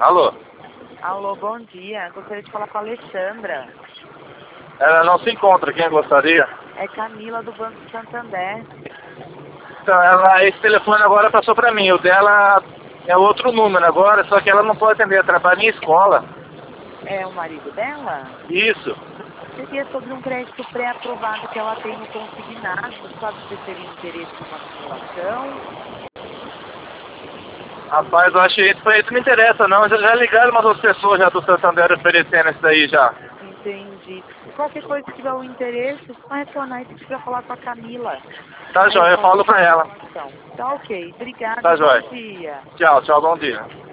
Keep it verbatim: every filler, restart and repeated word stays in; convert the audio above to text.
Alô? Alô, bom dia. Gostaria de falar com a Alexandra. Ela não se encontra, quem gostaria? É Camila do Banco Santander. Então, ela, esse telefone agora passou pra mim. O dela é outro número agora, só que ela não pode atender. Ela trabalha em escola. É o marido dela? Isso. Seria sobre um crédito pré-aprovado que ela tem no consignado. Sabe se teria interesse em uma simulação? Rapaz, eu acho que isso pra isso não me interessa não. Já, já ligaram umas outras pessoas já do Santander oferecendo isso daí já. Entendi. Qualquer coisa que tiver um interesse, só retornar e pedir pra falar com a Camila. Tá, Aí joia, eu posso falo pra ela. informação. Tá ok. Obrigada Tá, e bom joia. dia. Tchau, tchau, bom dia.